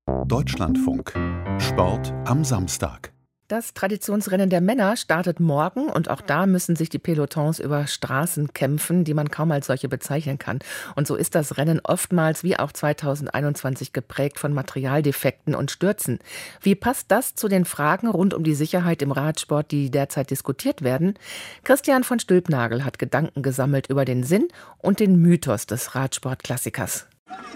Deutschlandfunk. Sport am Samstag. Das Traditionsrennen der Männer startet morgen und auch da müssen sich die Pelotons über Straßen kämpfen, die man kaum als solche bezeichnen kann. Und so ist das Rennen oftmals, wie auch 2021, geprägt von Materialdefekten und Stürzen. Wie passt das zu den Fragen rund um die Sicherheit im Radsport, die derzeit diskutiert werden? Christian von Stülpnagel hat Gedanken gesammelt über den Sinn und den Mythos des Radsportklassikers.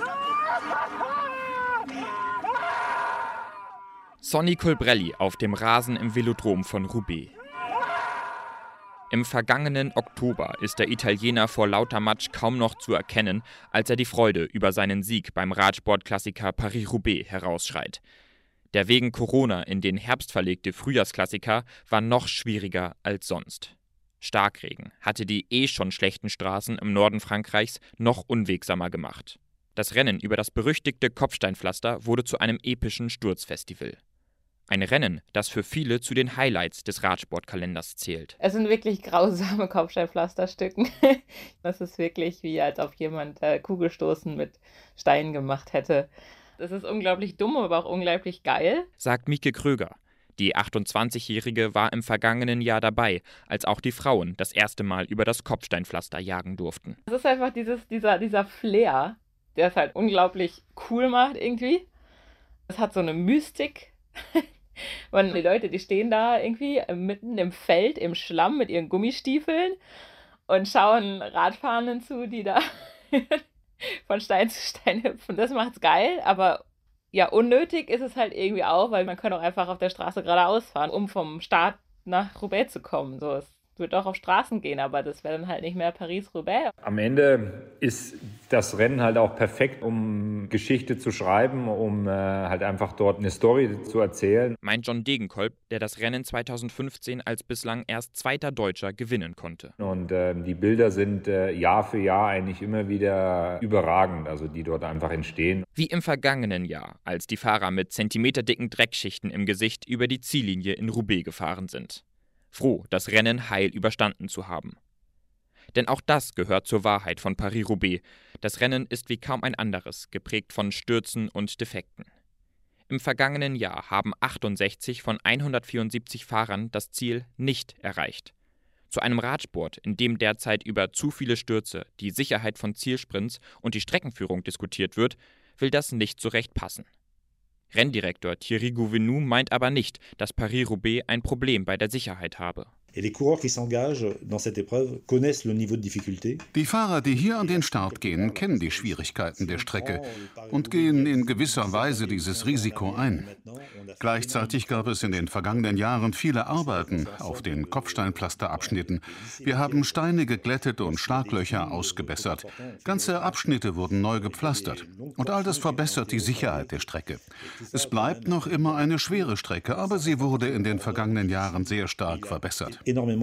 Sonny Colbrelli auf dem Rasen im Velodrom von Roubaix. Im vergangenen Oktober ist der Italiener vor lauter Matsch kaum noch zu erkennen, als er die Freude über seinen Sieg beim Radsportklassiker Paris-Roubaix herausschreit. Der wegen Corona in den Herbst verlegte Frühjahrsklassiker war noch schwieriger als sonst. Starkregen hatte die schon schlechten Straßen im Norden Frankreichs noch unwegsamer gemacht. Das Rennen über das berüchtigte Kopfsteinpflaster wurde zu einem epischen Sturzfestival. Ein Rennen, das für viele zu den Highlights des Radsportkalenders zählt. Es sind wirklich grausame Kopfsteinpflasterstücken. Das ist wirklich wie, als ob jemand Kugelstoßen mit Steinen gemacht hätte. Das ist unglaublich dumm, aber auch unglaublich geil, sagt Mieke Kröger. Die 28-Jährige war im vergangenen Jahr dabei, als auch die Frauen das erste Mal über das Kopfsteinpflaster jagen durften. Es ist einfach dieser Flair, der es halt unglaublich cool macht irgendwie. Es hat so eine Mystik. Und die Leute, die stehen da irgendwie mitten im Feld, im Schlamm mit ihren Gummistiefeln und schauen Radfahrenden zu, die da von Stein zu Stein hüpfen. Das macht's geil, aber ja, unnötig ist es halt irgendwie auch, weil man kann auch einfach auf der Straße geradeaus fahren, um vom Start nach Roubaix zu kommen. So, es wird auch auf Straßen gehen, aber das wäre dann halt nicht mehr Paris-Roubaix. Am Ende ist das Rennen halt auch perfekt, um Geschichte zu schreiben, um halt einfach dort eine Story zu erzählen. Meint John Degenkolb, der das Rennen 2015 als bislang erst zweiter Deutscher gewinnen konnte. Und die Bilder sind Jahr für Jahr eigentlich immer wieder überragend, also die dort einfach entstehen. Wie im vergangenen Jahr, als die Fahrer mit zentimeterdicken Dreckschichten im Gesicht über die Ziellinie in Roubaix gefahren sind. Froh, das Rennen heil überstanden zu haben. Denn auch das gehört zur Wahrheit von Paris-Roubaix. Das Rennen ist wie kaum ein anderes, geprägt von Stürzen und Defekten. Im vergangenen Jahr haben 68 von 174 Fahrern das Ziel nicht erreicht. Zu einem Radsport, in dem derzeit über zu viele Stürze, die Sicherheit von Zielsprints und die Streckenführung diskutiert wird, will das nicht so recht passen. Renndirektor Thierry Gouvenou meint aber nicht, dass Paris-Roubaix ein Problem bei der Sicherheit habe. Die Fahrer, die hier an den Start gehen, kennen die Schwierigkeiten der Strecke und gehen in gewisser Weise dieses Risiko ein. Gleichzeitig gab es in den vergangenen Jahren viele Arbeiten auf den Kopfsteinpflasterabschnitten. Wir haben Steine geglättet und Schlaglöcher ausgebessert. Ganze Abschnitte wurden neu gepflastert. Und all das verbessert die Sicherheit der Strecke. Es bleibt noch immer eine schwere Strecke, aber sie wurde in den vergangenen Jahren sehr stark verbessert.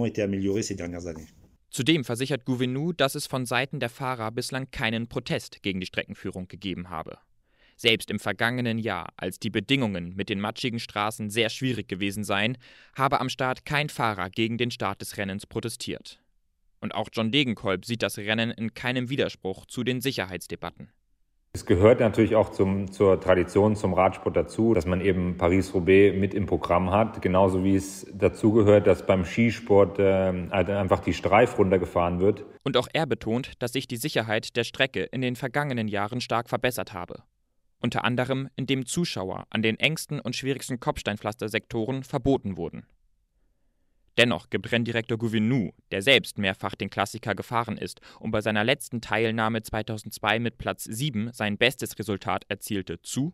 Zudem versichert Gouvenou, dass es von Seiten der Fahrer bislang keinen Protest gegen die Streckenführung gegeben habe. Selbst im vergangenen Jahr, als die Bedingungen mit den matschigen Straßen sehr schwierig gewesen seien, habe am Start kein Fahrer gegen den Start des Rennens protestiert. Und auch John Degenkolb sieht das Rennen in keinem Widerspruch zu den Sicherheitsdebatten. Es gehört natürlich auch zur Tradition, zum Radsport dazu, dass man eben Paris-Roubaix mit im Programm hat. Genauso wie es dazu gehört, dass beim Skisport halt einfach die Streif runtergefahren wird. Und auch er betont, dass sich die Sicherheit der Strecke in den vergangenen Jahren stark verbessert habe. Unter anderem, indem Zuschauer an den engsten und schwierigsten Kopfsteinpflastersektoren verboten wurden. Dennoch gibt Renndirektor Gouvenou, der selbst mehrfach den Klassiker gefahren ist und bei seiner letzten Teilnahme 2002 mit Platz 7 sein bestes Resultat erzielte, zu: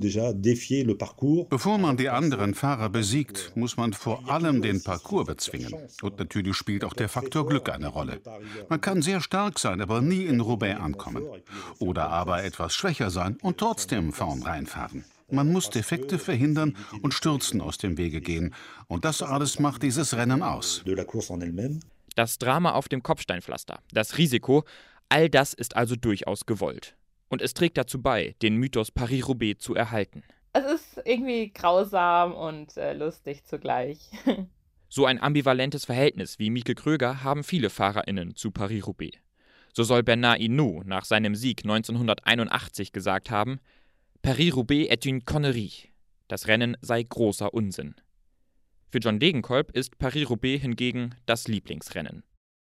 Bevor man die anderen Fahrer besiegt, muss man vor allem den Parcours bezwingen. Und natürlich spielt auch der Faktor Glück eine Rolle. Man kann sehr stark sein, aber nie in Roubaix ankommen. Oder aber etwas schwächer sein und trotzdem vorn reinfahren. Man muss Defekte verhindern und Stürzen aus dem Wege gehen. Und das alles macht dieses Rennen aus. Das Drama auf dem Kopfsteinpflaster, das Risiko, all das ist also durchaus gewollt. Und es trägt dazu bei, den Mythos Paris-Roubaix zu erhalten. Es ist irgendwie grausam und lustig zugleich. So ein ambivalentes Verhältnis wie Mieke Kröger haben viele FahrerInnen zu Paris-Roubaix. So soll Bernard Hinault nach seinem Sieg 1981 gesagt haben: Paris-Roubaix est une connerie. Das Rennen sei großer Unsinn. Für John Degenkolb ist Paris-Roubaix hingegen das Lieblingsrennen.